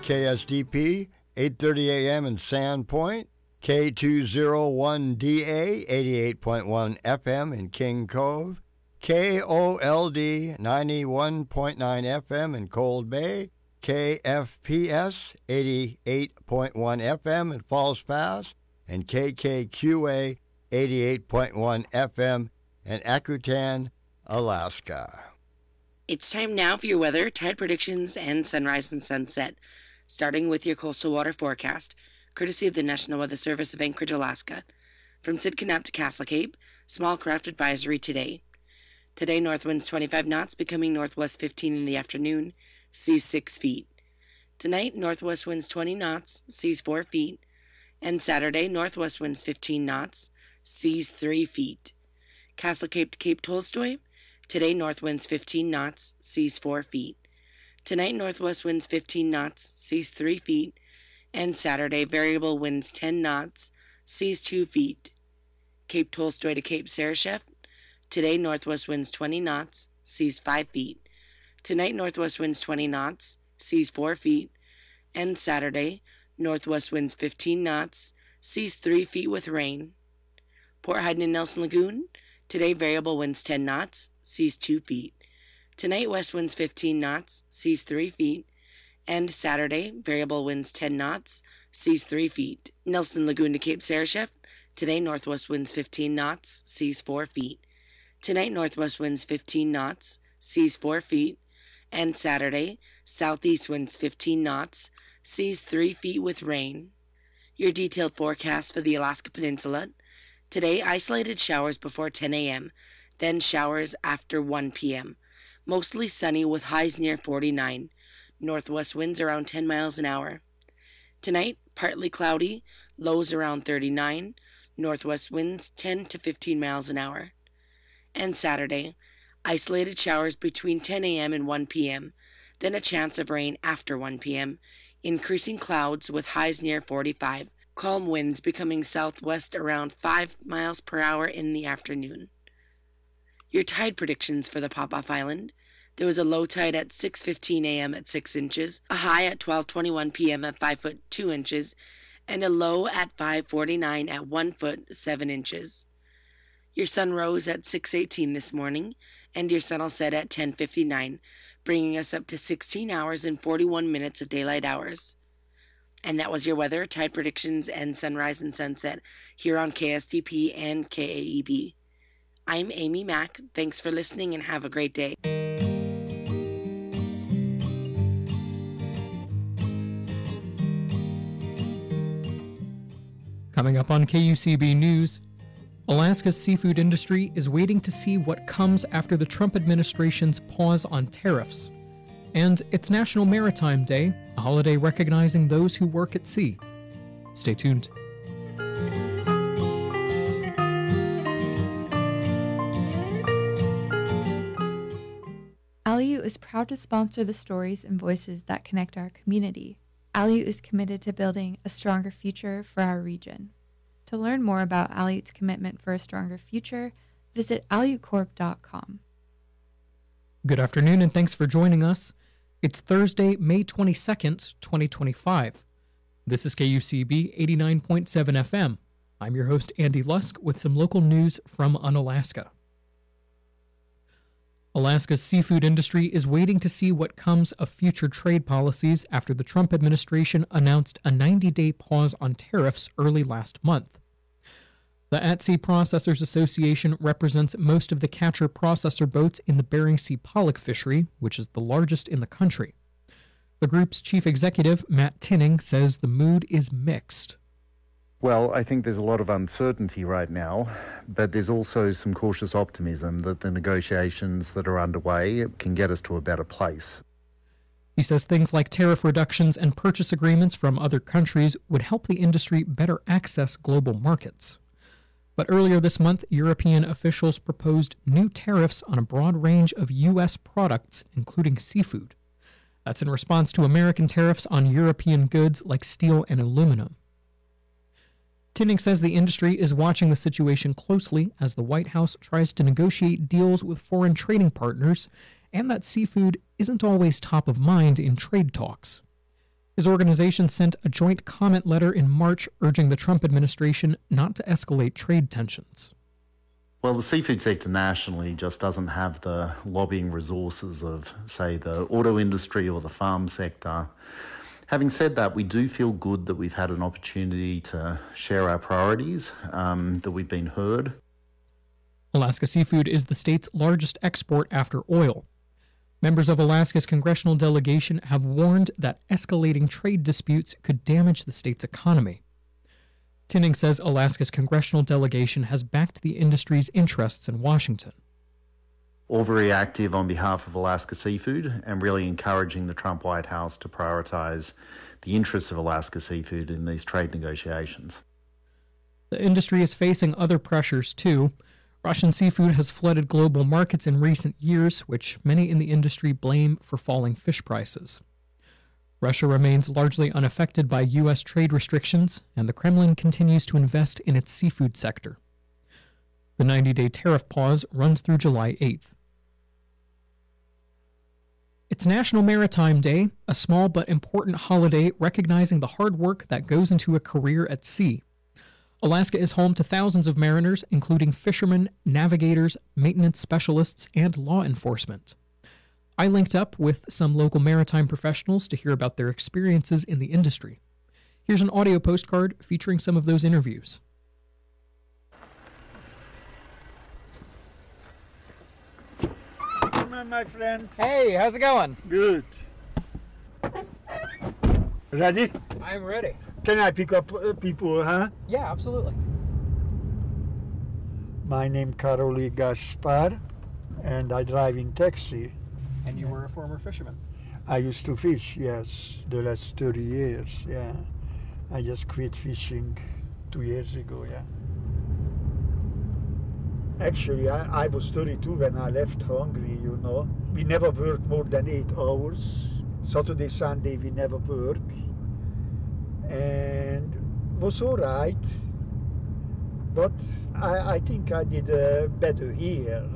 KSDP, 8:30 a.m. in Sandpoint, K201DA, 88.1 FM in King Cove, KOLD, 91.9 FM in Cold Bay, KFPS, 88.1 FM in Falls Pass, and KKQA, 88.1 FM in Akutan, Alaska. It's time now for your weather, tide predictions, and sunrise and sunset, starting with your coastal water forecast, courtesy of the National Weather Service of Anchorage, Alaska. From Sitka to Castle Cape, small craft advisory today. Today, north winds 25 knots, becoming northwest 15 in the afternoon, seas 6 feet. Tonight, northwest winds 20 knots, seas 4 feet. And Saturday, northwest winds 15 knots, seas 3 feet. Castle Cape to Cape Tolstoy, today, north winds 15 knots, seas 4 feet. Tonight, northwest winds 15 knots, seas 3 feet. And Saturday, variable winds 10 knots, seas 2 feet. Cape Tolstoy to Cape Sarashef, today, northwest winds 20 knots, seas 5 feet. Tonight, northwest winds 20 knots, seas 4 feet. And Saturday, northwest winds 15 knots, seas 3 feet with rain. Port Heiden and Nelson Lagoon, today, variable winds 10 knots, seas 2 feet. Tonight, west winds 15 knots, seas 3 feet. And Saturday, variable winds 10 knots, seas 3 feet. Nelson Lagoon to Cape Sarashef, today, northwest winds 15 knots, seas 4 feet. Tonight, northwest winds 15 knots, seas 4 feet. And Saturday, southeast winds 15 knots, seas 3 feet with rain. Your detailed forecast for the Alaska Peninsula. Today, isolated showers before 10 a.m., then showers after 1 p.m. Mostly sunny with highs near 49. Northwest winds around 10 miles an hour. Tonight, partly cloudy, lows around 39. Northwest winds 10 to 15 miles an hour. And Saturday, isolated showers between 10 a.m. and 1 p.m., then a chance of rain after 1 p.m., increasing clouds with highs near 45, calm winds becoming southwest around 5 miles per hour in the afternoon. Your tide predictions for the Pop-Off Island. There was a low tide at 6:15 a.m. at 6 inches, a high at 12:21 p.m. at 5 foot 2 inches, and a low at 5:49 at 1 foot 7 inches. Your sun rose at 6:18 this morning, and your sun will set at 10:59, bringing us up to 16 hours and 41 minutes of daylight hours. And that was your weather, tide predictions, and sunrise and sunset here on KSDP and KAEB. I'm Amy Mack. Thanks for listening and have a great day. Coming up on KUCB News, Alaska's seafood industry is waiting to see what comes after the Trump administration's pause on tariffs. And it's National Maritime Day, a holiday recognizing those who work at sea. Stay tuned. Aleut is proud to sponsor the stories and voices that connect our community. Aleut is committed to building a stronger future for our region. To learn more about Aleut's commitment for a stronger future, visit aleutcorp.com. Good afternoon and thanks for joining us. It's Thursday, May 22nd, 2025. This is KUCB 89.7 FM. I'm your host, Andy Lusk, with some local news from Unalaska. Alaska's seafood industry is waiting to see what comes of future trade policies after the Trump administration announced a 90-day pause on tariffs early last month. The At-Sea Processors Association represents most of the catcher processor boats in the Bering Sea pollock fishery, which is the largest in the country. The group's chief executive, Matt Tinning, says the mood is mixed. Well, I think there's a lot of uncertainty right now, but there's also some cautious optimism that the negotiations that are underway can get us to a better place. He says things like tariff reductions and purchase agreements from other countries would help the industry better access global markets. But earlier this month, European officials proposed new tariffs on a broad range of U.S. products, including seafood. That's in response to American tariffs on European goods like steel and aluminum. Tinning says the industry is watching the situation closely as the White House tries to negotiate deals with foreign trading partners, and that seafood isn't always top of mind in trade talks. His organization sent a joint comment letter in March urging the Trump administration not to escalate trade tensions. Well, the seafood sector nationally just doesn't have the lobbying resources of, say, the auto industry or the farm sector. Having said that, we do feel good that we've had an opportunity to share our priorities, that we've been heard. Alaska Seafood is the state's largest export after oil. Members of Alaska's congressional delegation have warned that escalating trade disputes could damage the state's economy. Tinning says Alaska's congressional delegation has backed the industry's interests in Washington. All very active on behalf of Alaska Seafood and really encouraging the Trump White House to prioritise the interests of Alaska Seafood in these trade negotiations. The industry is facing other pressures, too. Russian seafood has flooded global markets in recent years, which many in the industry blame for falling fish prices. Russia remains largely unaffected by U.S. trade restrictions, and the Kremlin continues to invest in its seafood sector. The 90-day tariff pause runs through July 8th. It's National Maritime Day, a small but important holiday recognizing the hard work that goes into a career at sea. Alaska is home to thousands of mariners, including fishermen, navigators, maintenance specialists, and law enforcement. I linked up with some local maritime professionals to hear about their experiences in the industry. Here's an audio postcard featuring some of those interviews. Come on, my friend. Hey, how's it going? Good. Ready? I'm ready. Can I pick up people, huh? Yeah, absolutely. My name Karoli Gaspar, and I drive in taxi. And you were a former fisherman. I used to fish, yes, the last 30 years, yeah. I just quit fishing 2 years ago, yeah. Actually, I was 32 when I left Hungary, you know. We never worked more than 8 hours. Saturday, Sunday, we never work. And was all right, but I think I did better here.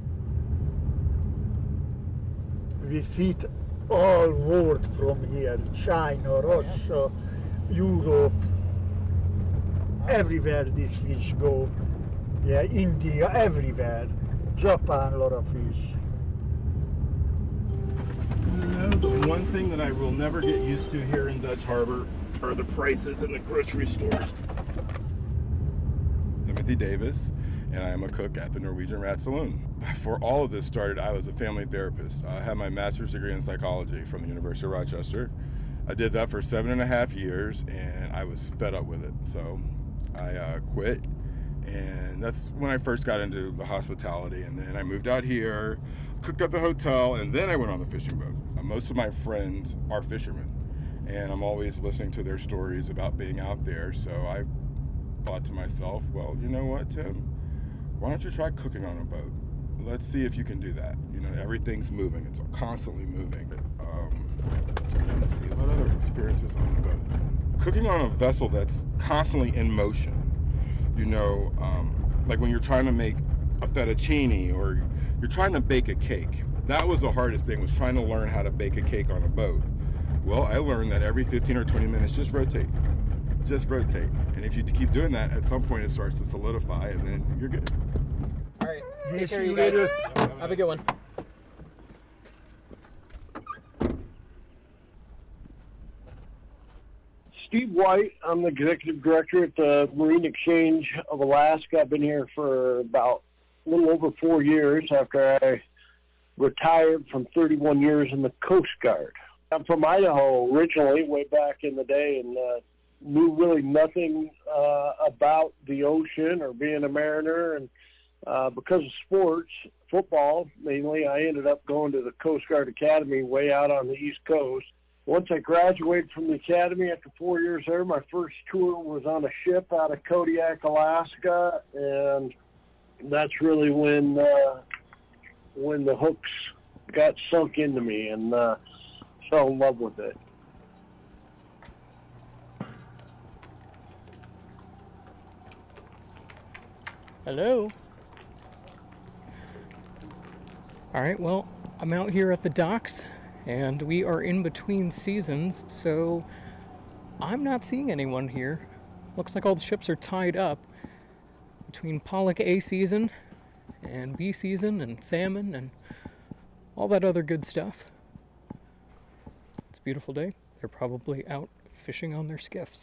We feed all world from here, China, Russia, Europe, everywhere these fish go. Yeah, India, everywhere. Japan, a lot of fish. You know, the one thing that I will never get used to here in Dutch Harbor are the prices in the grocery stores. Timothy Davis, and I am a cook at the Norwegian Rat Saloon. Before all of this started, I was a family therapist. I had my master's degree in psychology from the University of Rochester. I did that for 7.5 years, and I was fed up with it. So I quit, and that's when I first got into the hospitality. And then I moved out here, cooked at the hotel, and then I went on the fishing boat. Most of my friends are fishermen, and I'm always listening to their stories about being out there. So I thought to myself, well, you know what, Tim? Why don't you try cooking on a boat? Let's see if you can do that. You know, everything's moving. It's constantly moving. Let's see, what other experiences on the boat? Cooking on a vessel that's constantly in motion. You know, like when you're trying to make a fettuccine or you're trying to bake a cake. That was the hardest thing, was trying to learn how to bake a cake on a boat. Well, I learned that every 15 or 20 minutes, just rotate. Just rotate. And if you keep doing that, at some point it starts to solidify, and then you're good. All right. Take Yes, care, you you guys. later. Have a good one. Steve White. I'm the executive director at the Marine Exchange of Alaska. I've been here for about a little over 4 years after I retired from 31 years in the Coast Guard. I'm from Idaho originally, way back in the day, and knew really nothing about the ocean or being a mariner. And because of sports, football mainly, I ended up going to the Coast Guard Academy way out on the East Coast. Once I graduated from the academy after 4 years there, my first tour was on a ship out of Kodiak, Alaska, and that's really when the hooks got sunk into me, and fell in love with it. Hello. All right, well, I'm out here at the docks, and we are in between seasons, so I'm not seeing anyone here. Looks like all the ships are tied up between pollock A season and B season and salmon and all that other good stuff. It's a beautiful day. They're probably out fishing on their skiffs.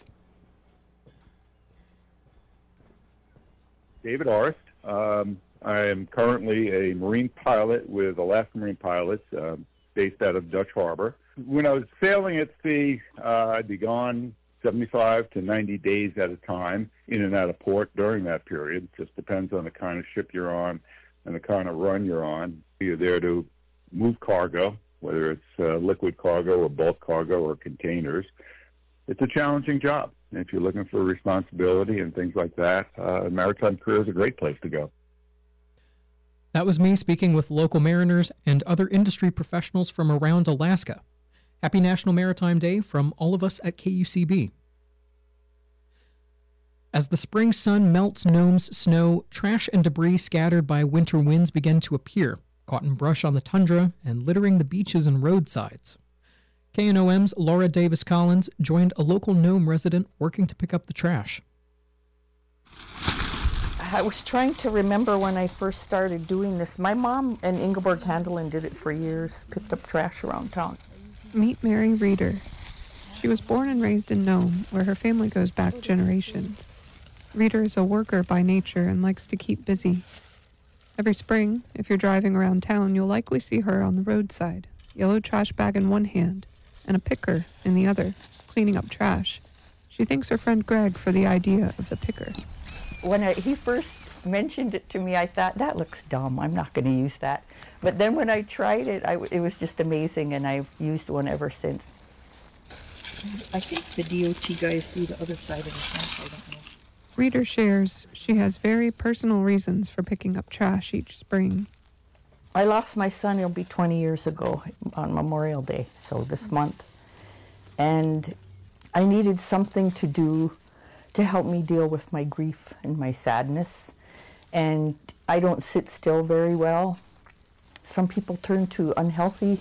David Arst. I am currently a marine pilot with Alaska Marine Pilots, based out of Dutch Harbor. When I was sailing at sea, I'd be gone 75 to 90 days at a time, in and out of port during that period. It just depends on the kind of ship you're on and the kind of run you're on. You're there to move cargo, whether it's liquid cargo or bulk cargo or containers. It's a challenging job. And if you're looking for responsibility and things like that, a maritime career is a great place to go. That was me speaking with local mariners and other industry professionals from around Alaska. Happy National Maritime Day from all of us at KUCB. As the spring sun melts Nome's snow, trash and debris scattered by winter winds begin to appear, caught in brush on the tundra and littering the beaches and roadsides. KNOM's Laura Davis Collins joined a local Nome resident working to pick up the trash. I was trying to remember when I first started doing this. My mom and Ingeborg Handelin did it for years, picked up trash around town. Meet Mary Reeder. She was born and raised in Nome, where her family goes back generations. Reeder is a worker by nature and likes to keep busy. Every spring, if you're driving around town, you'll likely see her on the roadside, yellow trash bag in one hand and a picker in the other, cleaning up trash. She thanks her friend Greg for the idea of the picker. When he first mentioned it to me, I thought, that looks dumb. I'm not going to use that. But then when I tried it, it was just amazing, and I've used one ever since. I think the DOT guys do the other side of the fence. I don't know. Reeder shares she has very personal reasons for picking up trash each spring. I lost my son, it'll be 20 years ago on Memorial Day, so this month. And I needed something to do to help me deal with my grief and my sadness. And I don't sit still very well. Some people turn to unhealthy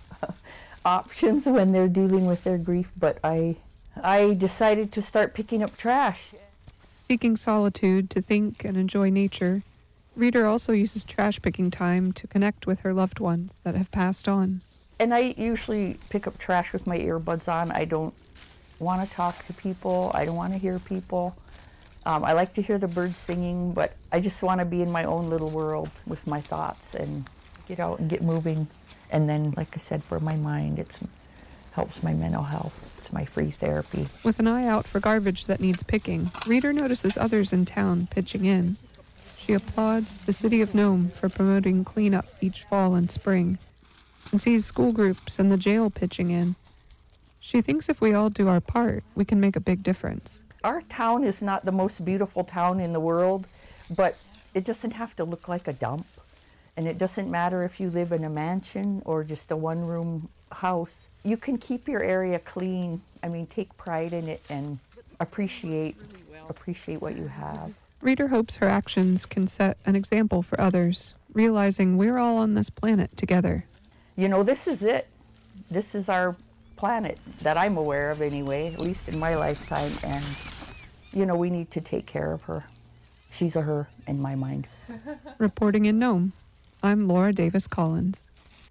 options when they're dealing with their grief, but I decided to start picking up trash. Seeking solitude to think and enjoy nature, Reeder also uses trash picking time to connect with her loved ones that have passed on. And I usually pick up trash with my earbuds on. I don't want to talk to people. I don't want to hear people. I like to hear the birds singing, but I just want to be in my own little world with my thoughts and get out and get moving. And then, like I said, for my mind, it helps my mental health. It's my free therapy. With an eye out for garbage that needs picking, Reeder notices others in town pitching in. She applauds the city of Nome for promoting cleanup each fall and spring, and sees school groups and the jail pitching in. She thinks if we all do our part, we can make a big difference. Our town is not the most beautiful town in the world, but it doesn't have to look like a dump. And it doesn't matter if you live in a mansion or just a one-room house. You can keep your area clean. I mean, take pride in it and appreciate what you have. Reeder hopes her actions can set an example for others, realizing we're all on this planet together. You know, this is it. This is our planet that I'm aware of anyway, at least in my lifetime, and you know, we need to take care of her. She's a her in my mind. Reporting in Nome, I'm Laura Davis Collins.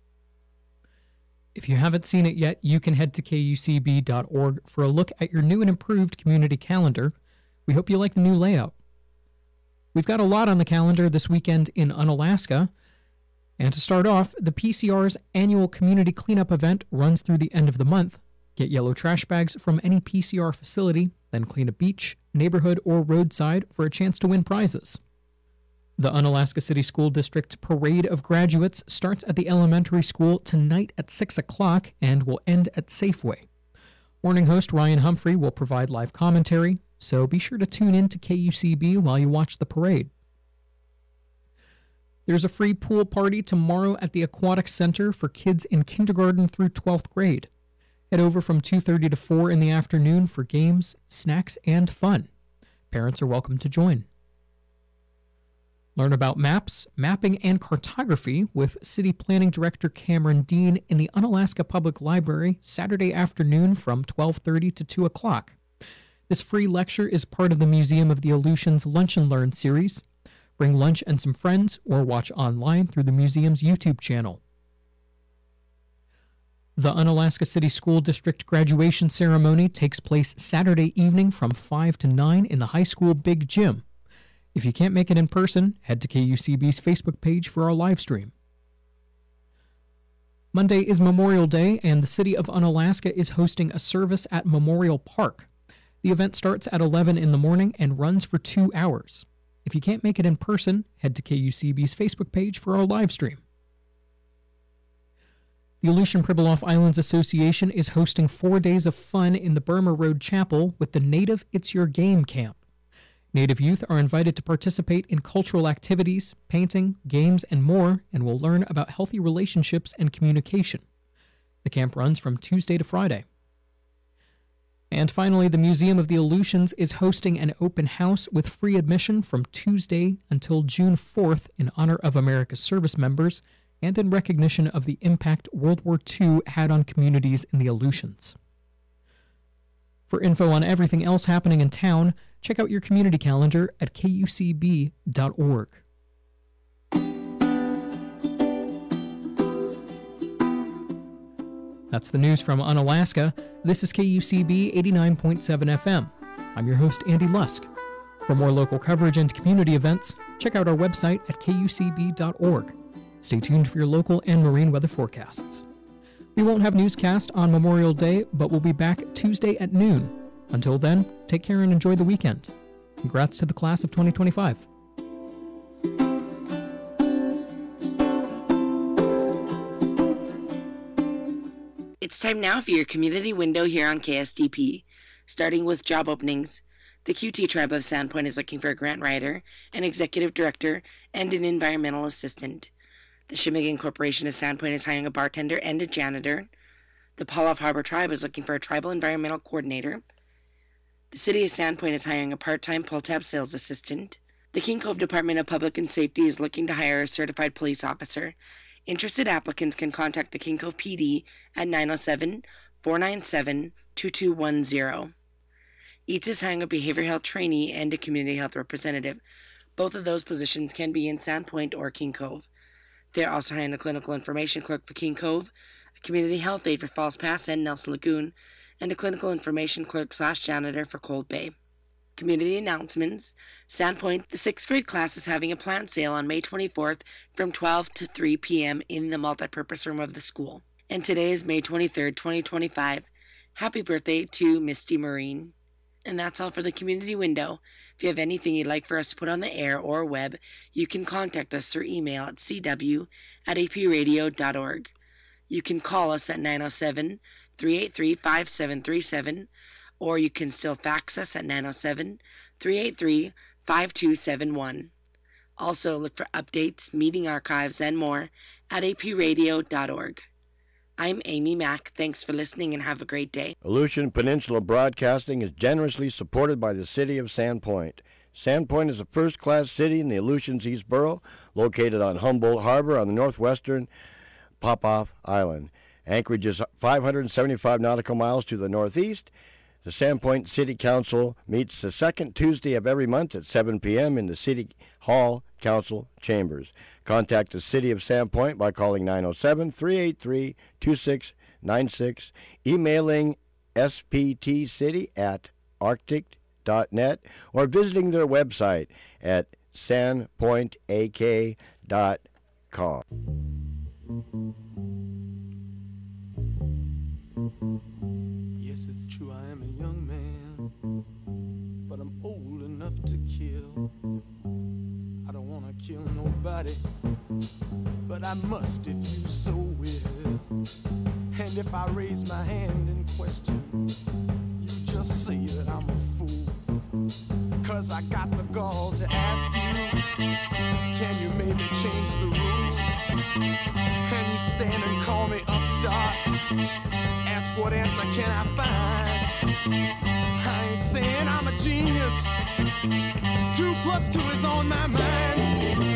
If you haven't seen it yet, you can head to kucb.org for a look at your new and improved community calendar. We hope you like the new layout. We've got a lot on the calendar this weekend in Unalaska. And to start off, the PCR's annual community cleanup event runs through the end of the month. Get yellow trash bags from any PCR facility, then clean a beach, neighborhood, or roadside for a chance to win prizes. The Unalaska City School District's Parade of Graduates starts at the elementary school tonight at 6 o'clock and will end at Safeway. Morning host Ryan Humphrey will provide live commentary, so be sure to tune in to KUCB while you watch the parade. There's a free pool party tomorrow at the Aquatic Center for kids in kindergarten through 12th grade. Head over from 2:30 to 4 in the afternoon for games, snacks, and fun. Parents are welcome to join. Learn about maps, mapping, and cartography with City Planning Director Cameron Dean in the Unalaska Public Library Saturday afternoon from 12:30 to 2 o'clock. This free lecture is part of the Museum of the Aleutians Lunch and Learn series. Bring lunch and some friends or watch online through the museum's YouTube channel. The Unalaska City School District graduation ceremony takes place Saturday evening from 5 to 9 in the high school big gym. If you can't make it in person, head to KUCB's Facebook page for our live stream. Monday is Memorial Day, and the City of Unalaska is hosting a service at Memorial Park. The event starts at 11 in the morning and runs for 2 hours. If you can't make it in person, head to KUCB's Facebook page for our live stream. The Aleutian Pribilof Islands Association is hosting 4 days of fun in the Burma Road Chapel with the Native It's Your Game Camp. Native youth are invited to participate in cultural activities, painting, games, and more, and will learn about healthy relationships and communication. The camp runs from Tuesday to Friday. And finally, the Museum of the Aleutians is hosting an open house with free admission from Tuesday until June 4th in honor of America's service members and in recognition of the impact World War II had on communities in the Aleutians. For info on everything else happening in town, check out your community calendar at kucb.org. That's the news from Unalaska. This is KUCB 89.7 FM. I'm your host, Andy Lusk. For more local coverage and community events, check out our website at kucb.org. Stay tuned for your local and marine weather forecasts. We won't have newscast on Memorial Day, but we'll be back Tuesday at noon. Until then, take care and enjoy the weekend. Congrats to the class of 2025. It's time now for your community window here on KSDP. Starting with job openings, the QT Tribe of Sandpoint is looking for a grant writer, an executive director, and an environmental assistant. The Shimigan Corporation of Sandpoint is hiring a bartender and a janitor. The Palof Harbor Tribe is looking for a tribal environmental coordinator. The City of Sandpoint is hiring a part-time pull-tab sales assistant. The King Cove Department of Public and Safety is looking to hire a certified police officer. Interested applicants can contact the King Cove PD at 907-497-2210. EATS is hiring a behavioral health trainee and a community health representative. Both of those positions can be in Sandpoint or King Cove. They're also hiring a clinical information clerk for King Cove, a community health aide for Falls Pass and Nelson Lagoon, and a clinical information clerk/janitor for Cold Bay. Community announcements. Sandpoint, the 6th grade class is having a plant sale on May 24th from 12 to 3 p.m. in the multipurpose room of the school. And today is May 23rd, 2025. Happy birthday to Misty Marine. And that's all for the community window. If you have anything you'd like for us to put on the air or web, you can contact us through email at cw@apradio.org. You can call us at 907-383-5737, or you can still fax us at 907-383-5271. Also, look for updates, meeting archives, and more at apradio.org. I'm Amy Mack. Thanks for listening and have a great day. Aleutian Peninsula Broadcasting is generously supported by the City of Sandpoint. Sandpoint is a first-class city in the Aleutians East Borough, located on Humboldt Harbor on the northwestern Popof Island. Anchorage is 575 nautical miles to the northeast. The Sandpoint City Council meets the second Tuesday of every month at 7 p.m. in the City Hall Council Chambers. Contact the City of Sandpoint by calling 907-383-2696, emailing sptcity@arctic.net, or visiting their website at sandpointak.com. Yes, it's true, I am a young man, but I'm old enough to kill. I don't want to kill nobody, but I must if you so will. And if I raise my hand in question, you just say that I'm a fool. 'Cause I got the gall to ask you, can you maybe change the rules? And you stand and call me upstart, ask what answer can I find? I ain't saying I'm a genius, 2 + 2 is on my mind.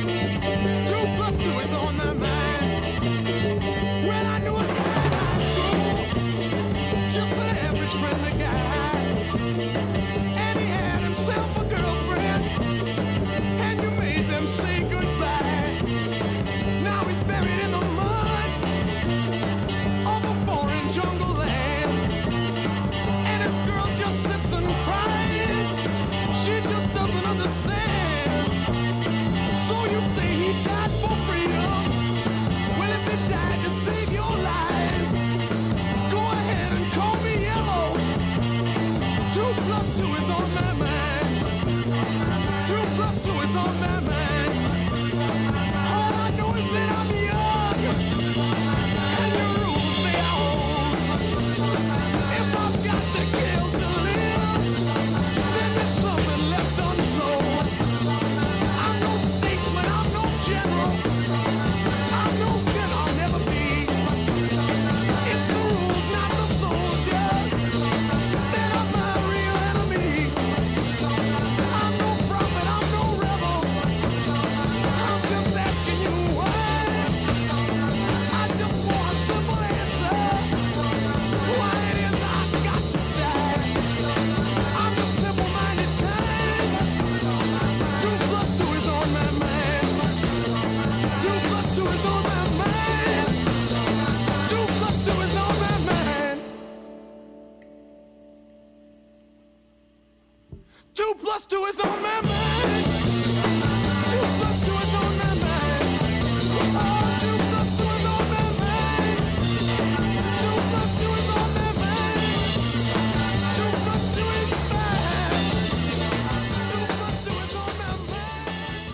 2 plus 2 is on my mind. 2 plus 2 is on my mind. Oh, 2 plus 2 is on my mind. 2 plus 2 is on my mind. 2 plus 2 is mine. 2 plus 2 is on my mind.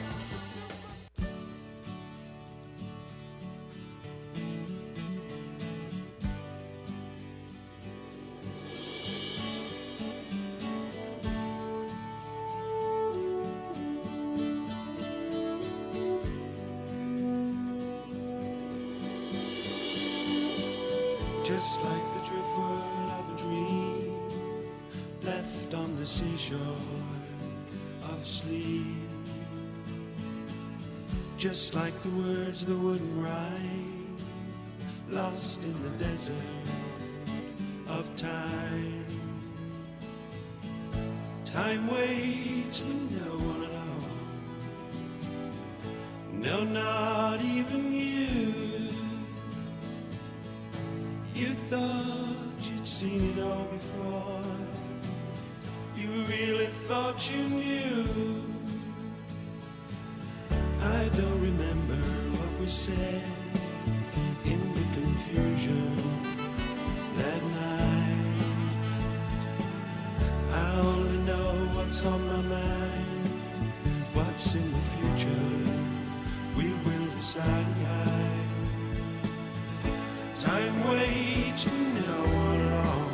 Just like the driftwood of a dream left on the seashore of sleep. Just like the words that wouldn't rhyme, lost in the desert of time. Time waits for no one at all. No, not even you. You thought you'd seen it all before. You really thought you knew. I don't remember what we said in the confusion that night. I only know what's on my mind. What's in the future, we will decide. Time waits for no one at all.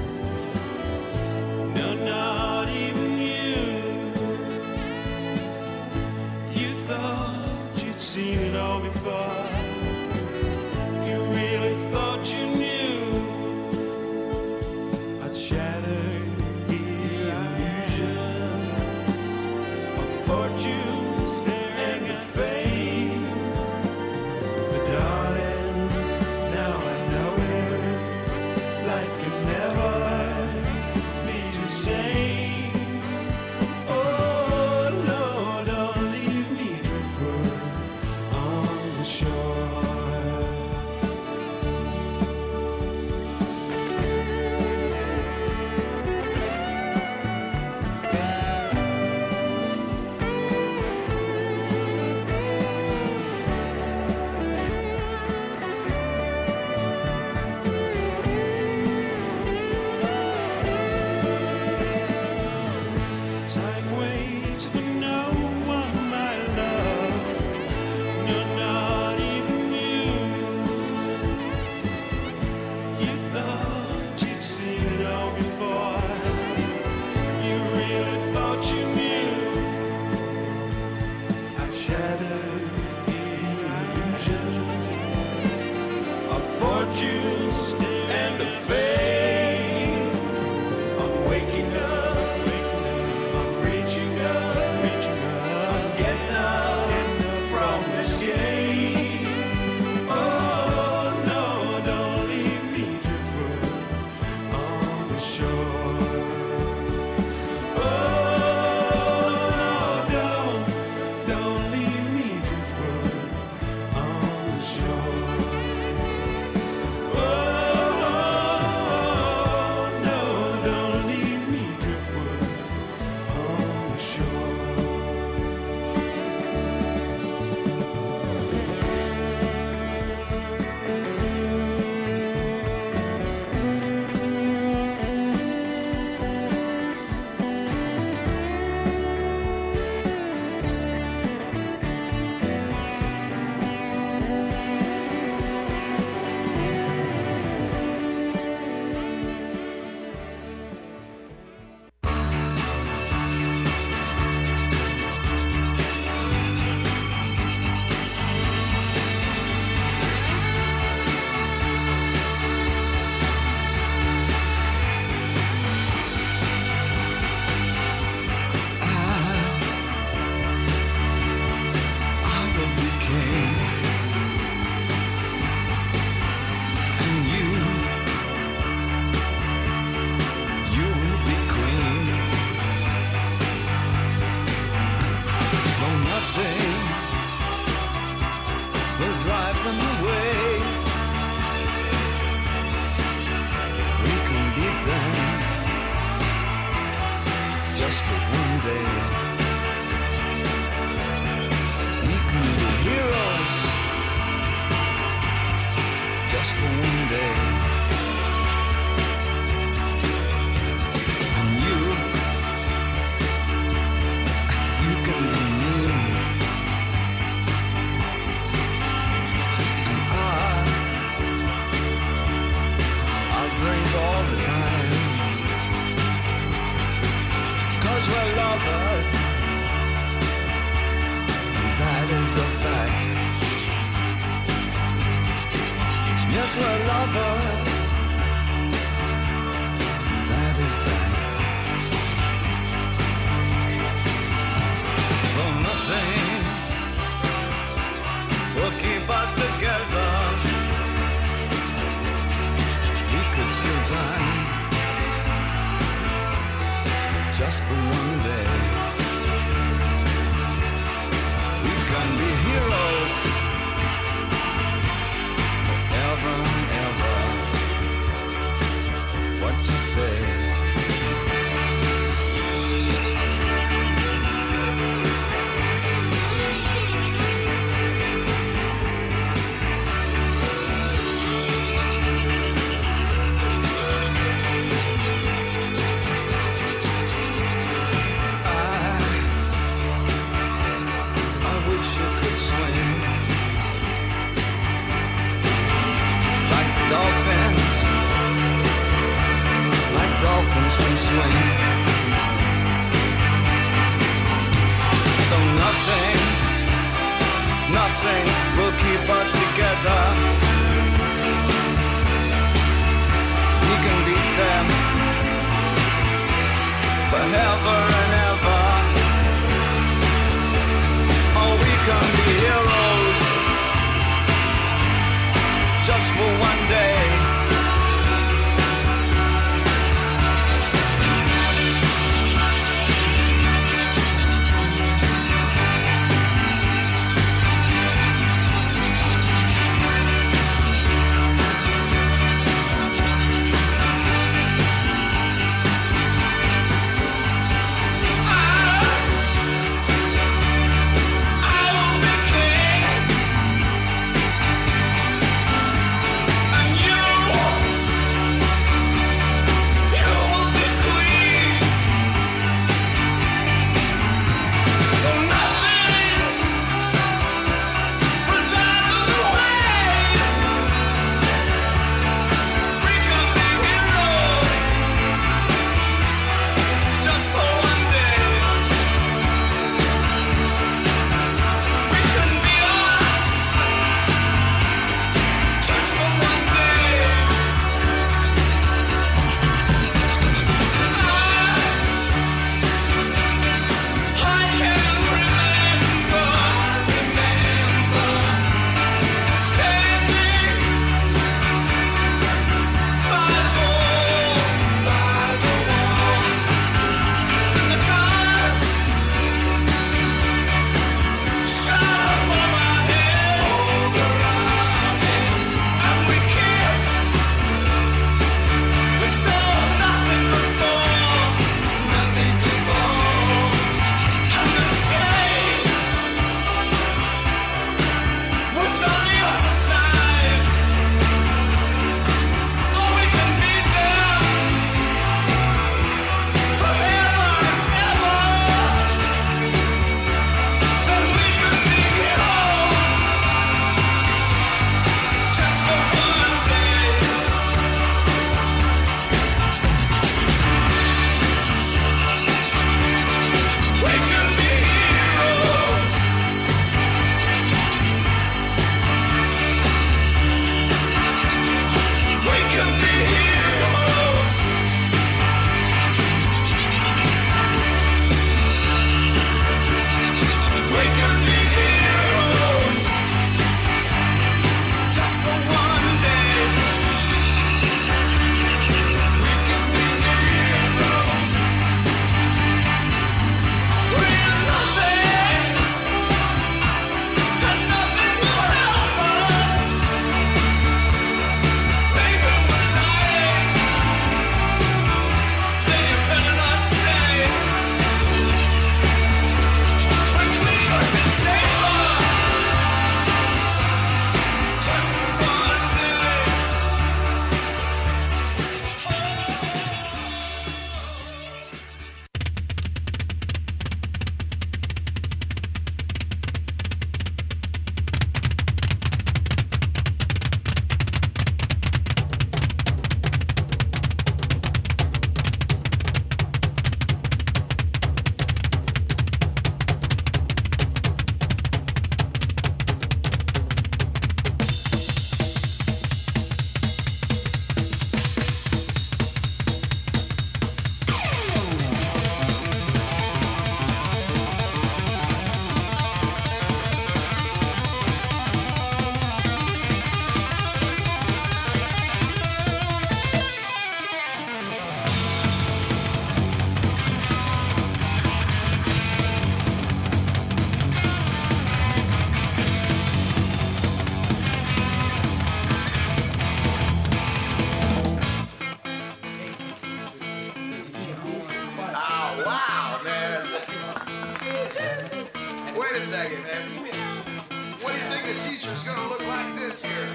No, not even you. You thought you'd seen it all before. You really thought you knew. I'd shattered the illusion just for one day. We can be heroes just for one day. And you can be me. And I'll drink all the time. 'Cause we're lovers, and that is a fact. Yes, we're lovers, that is fact. Though nothing will keep us together, we could steal time just for one day. We can be heroes forever and ever. What you say? Dolphins can swim. Though nothing will keep us together. We can beat them forever and ever. Oh, we can be heroes just for one day. Wow, man. Wait a second, man. What do you think the teacher's gonna look like this year?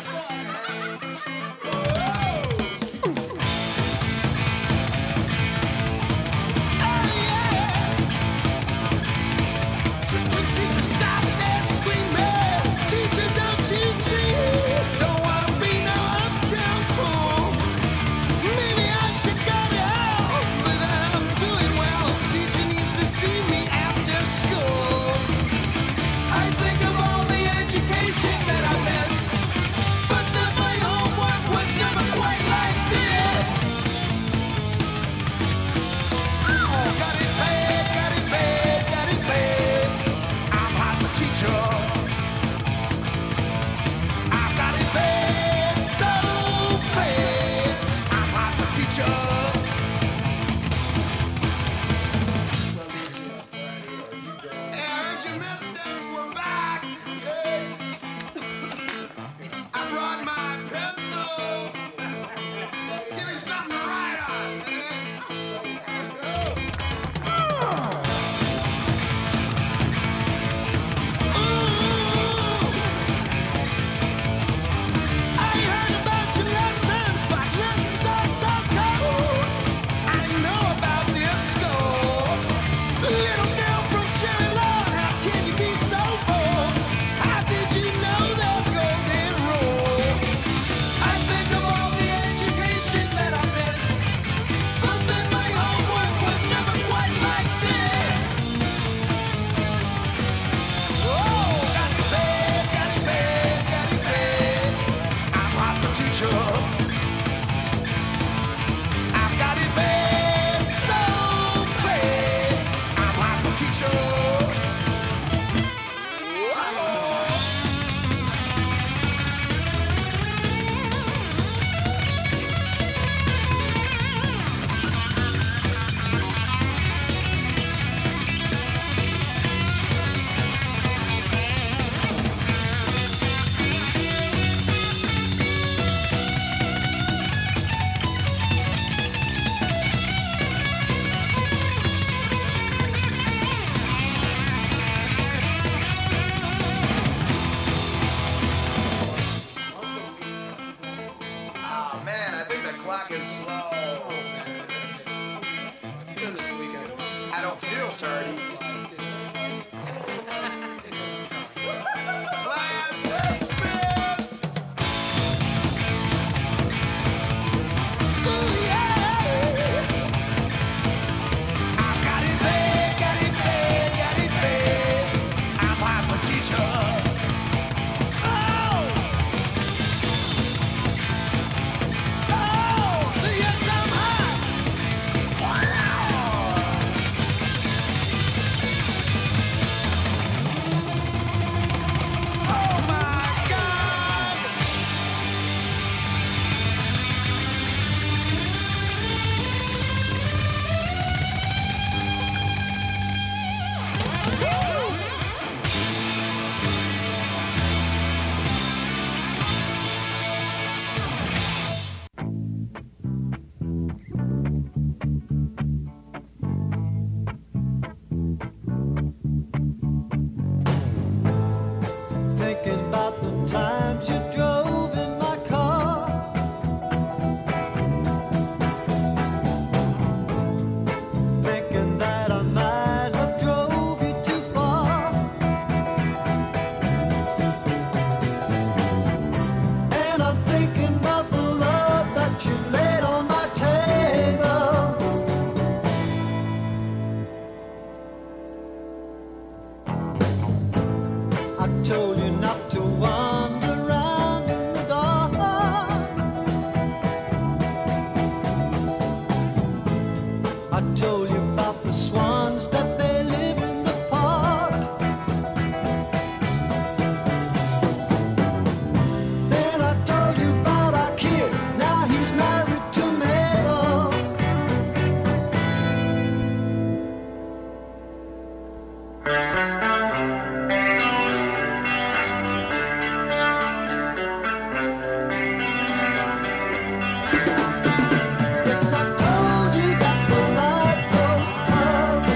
Teacher, stop that screaming. Teacher, don't you see? Don't wanna be no uptown fool. Maybe I should go to hell, but I'm doing well. Teacher needs to see me after school. I think of all the education that I missed, but then my homework was never quite like this. Oh, got it bad, got it bad, got it bad. I'm not the teacher. I've got it bad, so bad. I'm not the teacher. Hey, I heard your ministers were back. I brought my pencil. Give me something to write on, man. I heard about your lessons, but lessons are so cold. I know about this school. Little girl from Cherry Lawn, how can you be so bold? How did you know the golden rule? I think of all the education that I missed, but then my homework was never quite like this. Oh, got it bad, got it bad, got it bad. I'm not the teacher. I've got it bad, so bad. I'm not the teacher. Oh man, I think the clock is slow. I don't feel dirty. Class dismissed. Ooh, yeah. I've got it bad, got it bad, got it bad. I'm like my teacher. Oh! Oh, yes, I'm hot. Wow. Oh my God. Thinking about the times you drove in my car. Thinking that I might have drove you too far. And I'm thinking about the love that you laid on my table. I told you not to wander around in the dark. I told you about the swans that they live in the park. Then I told you about our kid. Now he's married to Mabel. Yes, I told you that the light goes up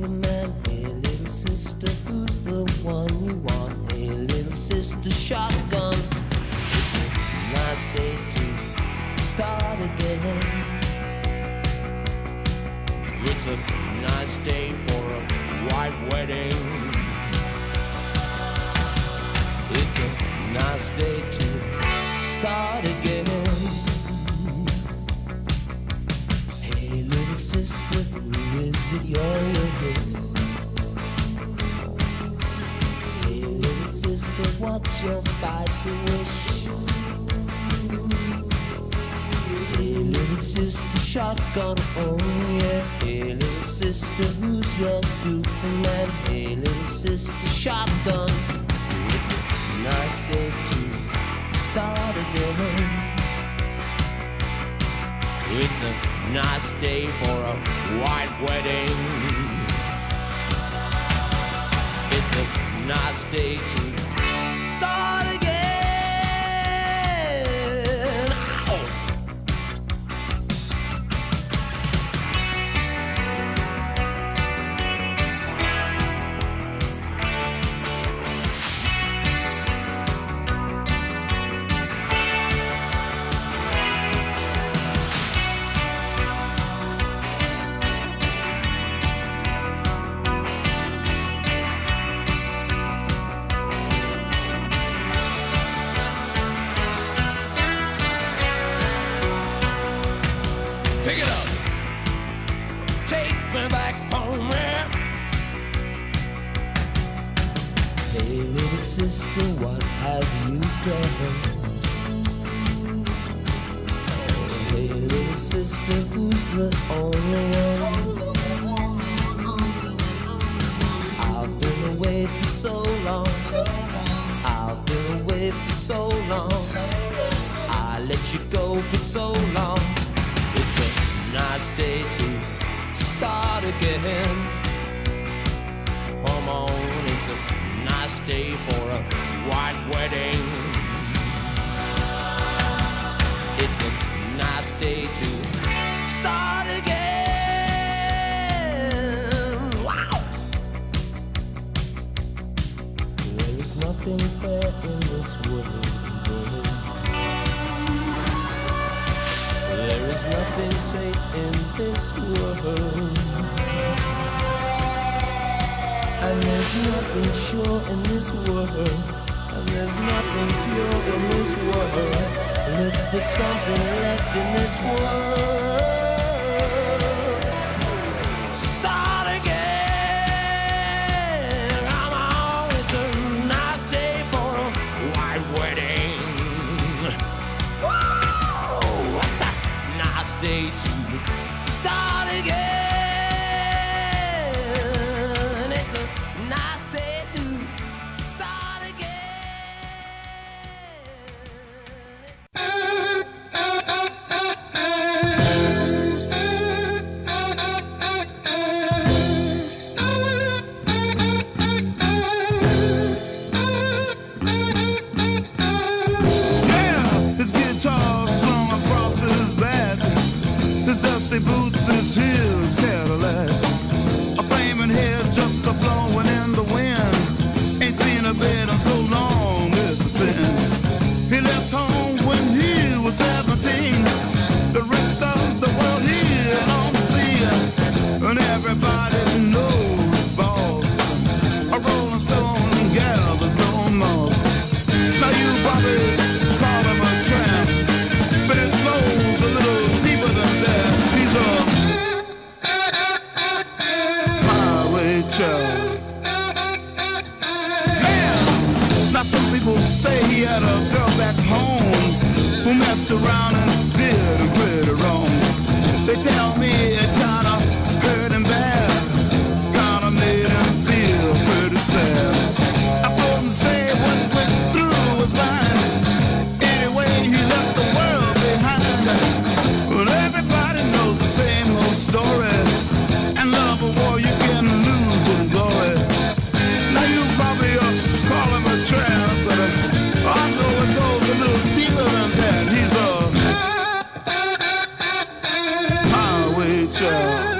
Superman. Hey, little sister, who's the one you want? Hey, little sister, shotgun. It's a nice day to start again. It's a nice day for a white wedding. It's a nice day to start again. Hey, little sister, who is it you're with? Hey, little sister, what's your vice wish? Hey, little sister, shotgun, oh yeah. Hey, little sister, who's your Superman? Hey, little sister, shotgun. It's a nice day to start again. It's a nice day for a white wedding. It's a nice day to start again. Ow! Pick it up. Take me back home, yeah. Hey, little sister, what have you done? Hey, little sister, who's the only one? I've been away for so long. I've been away for so long. I let you go for so long. It's a nice day to start again. Come on, it's a nice day for a white wedding. It's a nice day to start again. Wow! There is nothing fair in this world. There is nothing safe in this world. And there's nothing sure in this world. And there's nothing pure in this world. Look for something left in this world. Start again. Come on, it's a nice day for a white wedding. Whoa, what's a nice day to start again? It's a nice day to start again. His guitar slung across his back, his dusty boots, his heels Cadillac, a flaming head just a blowing in the wind. Ain't seen a bed in so long, it's a sin. He left home when he was 17. The rest of the world he longed to see, and everybody knows boss. A rolling stone gathers no moss. Now you probably call him a tramp, but it flows a little deeper than that. He's a highway child. Man, now some people say he had a girl back home who messed around and did him pretty wrong. They tell me it kinda hurt him bad, kinda made him feel pretty sad. I couldn't say what went through was fine. Anyway, he left the world behind. But everybody knows the same old story. And love a war you can lose with glory. Now you probably call him a tramp, but I know it goes a little deeper than that. He's a highway child.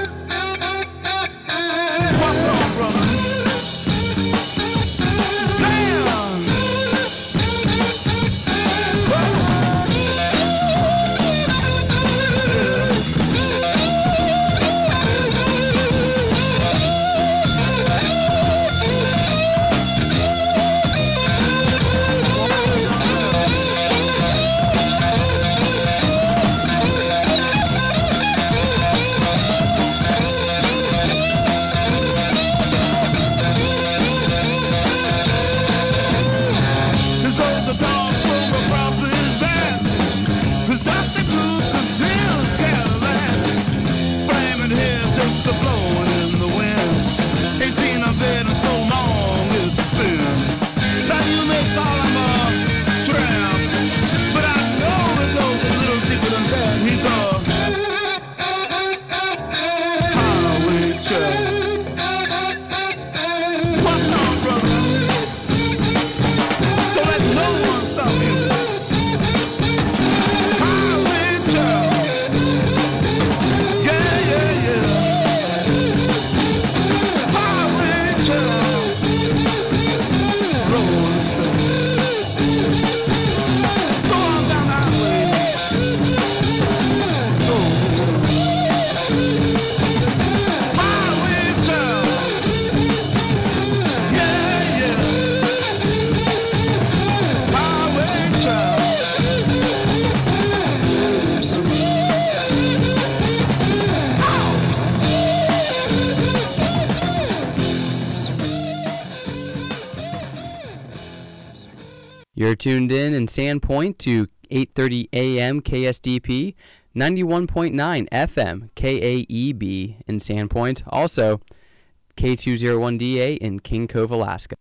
than that, he's a highway child. What now, brother? Don't let no one stop you. Highway child. Yeah, yeah, yeah. Highway child. Rolling stone. Go on down that way. Go. Highway child. Yeah, yeah. Highway child. You're tuned in Sandpoint to 8:30 a.m. KSDP, 91.9 FM KAEB in Sandpoint, also K201DA in King Cove, Alaska.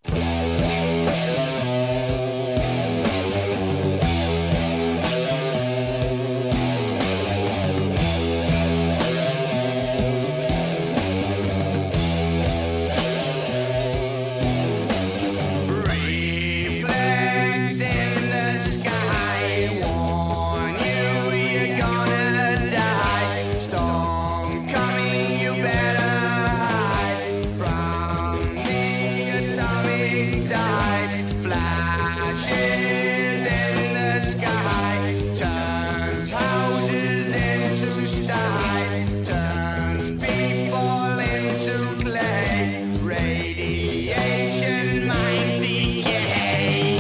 Reflects in the sky, warn you you're gonna die. Storm coming, you better hide from the atomic tide. Flashes in the sky, turns houses into sty, turns people into clay. Radiation minds decay.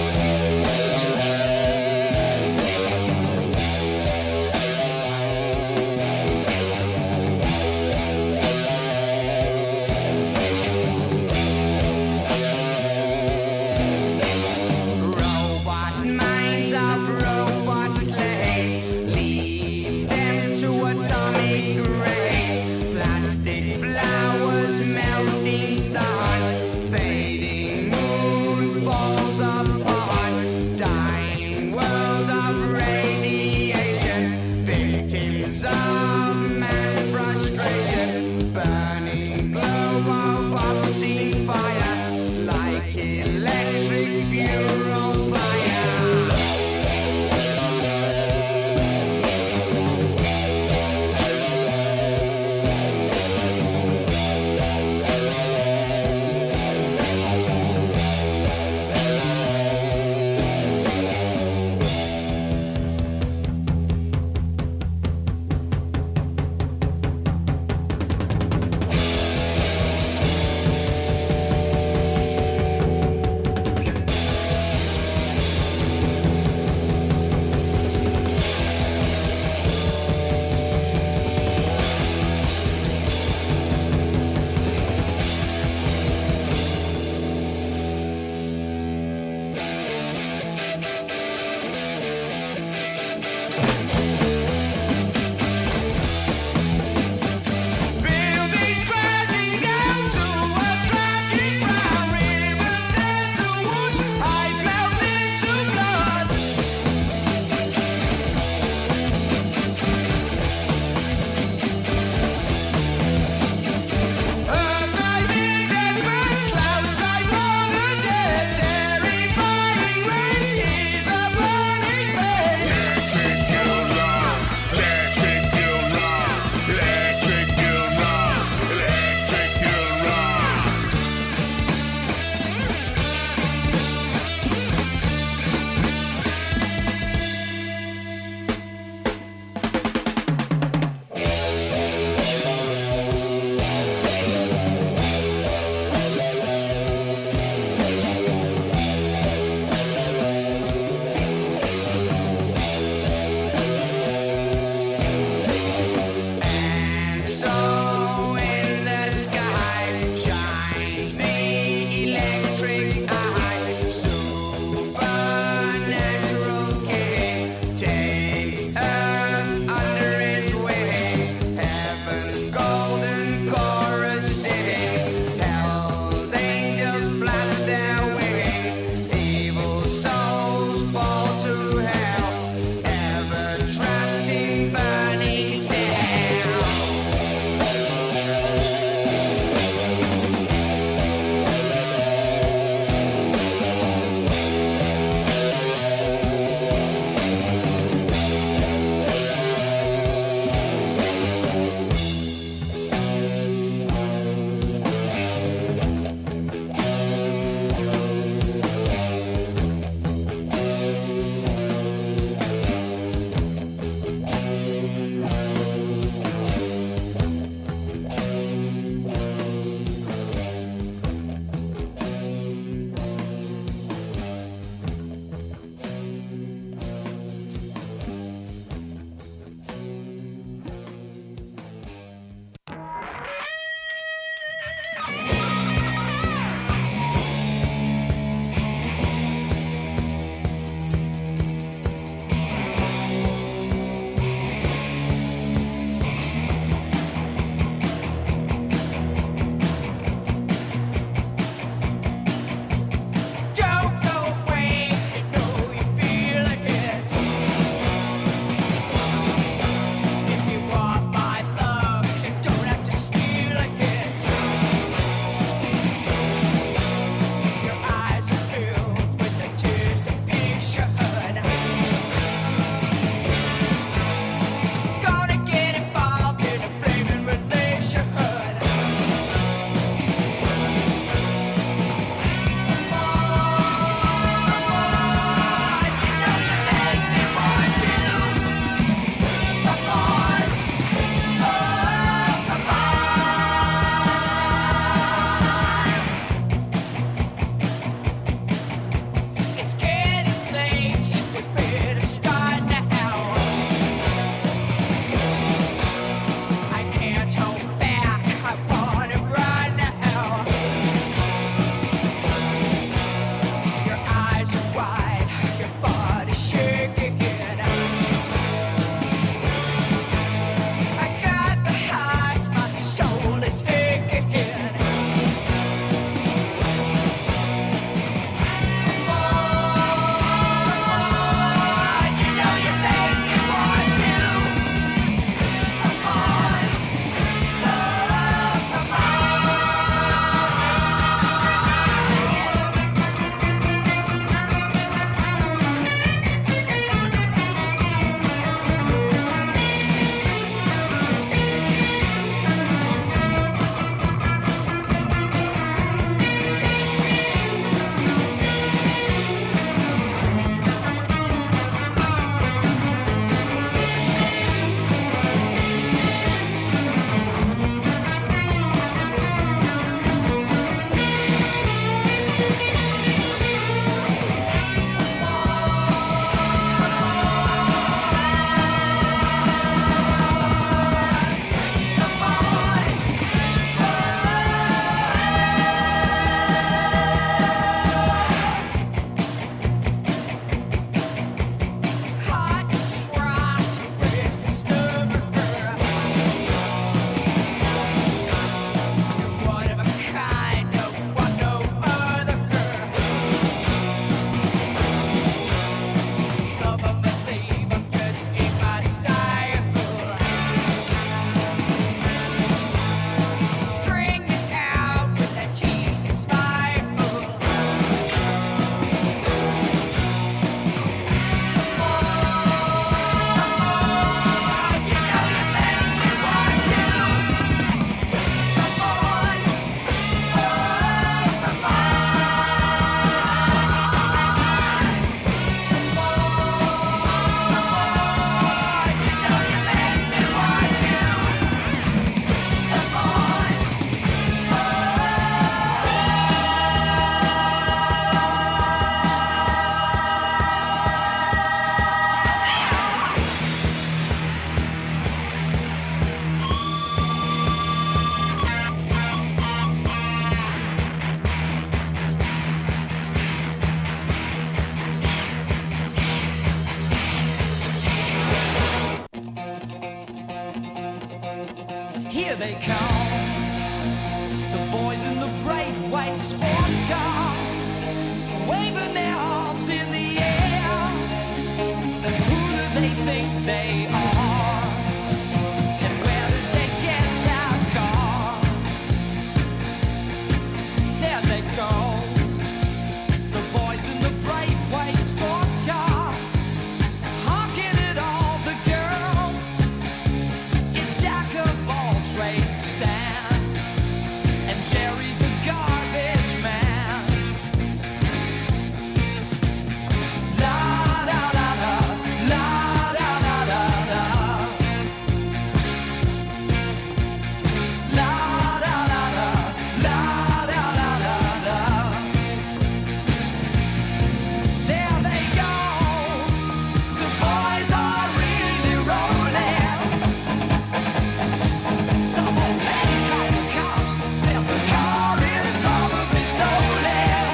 Robot minds of robot slaves, lead them to atomic Here they come, the boys in the bright white sports car, waving their arms in the air. Who do they think they are? And where did they get that car? There they go, the boys in the bright white sports car, honking at all the girls. It's Jack of all trades, Stan, and Jerry the garbage man. La da da da, la da da da da. La da da da, la da da da da. There they go, the boys are really rolling. Some old lady called the cops, said the car is probably stolen.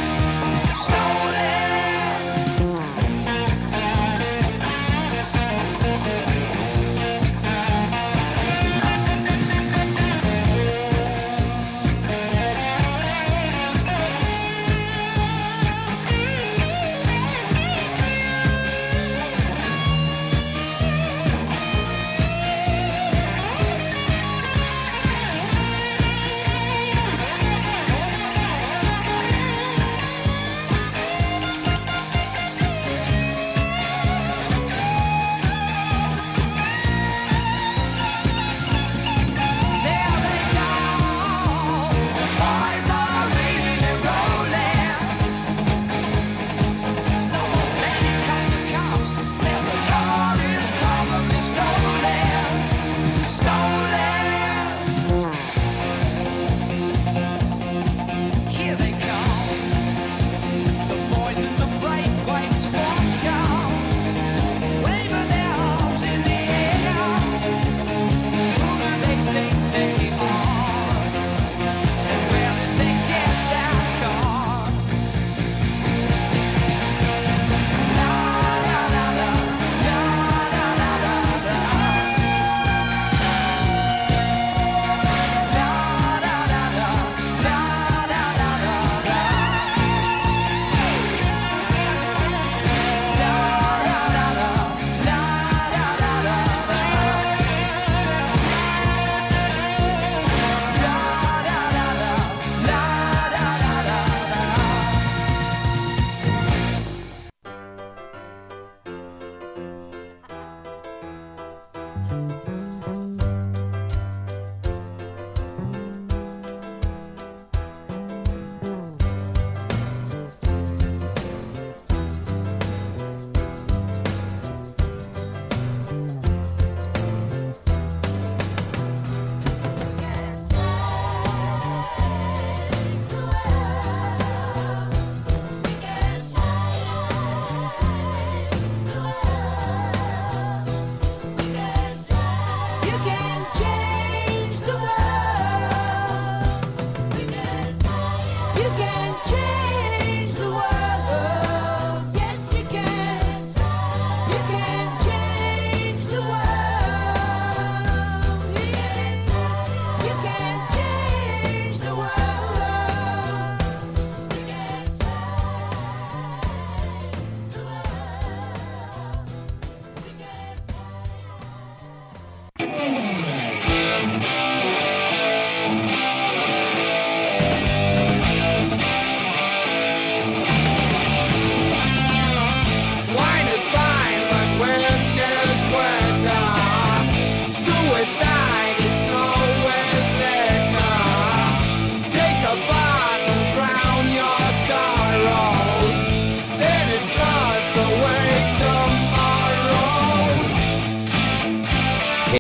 Here they come, the boys in the bright white sports car, waving their arms in the air. Who do they think they are? And where did they get that car? La da da da, la da da da da. La da da da, la da da da da.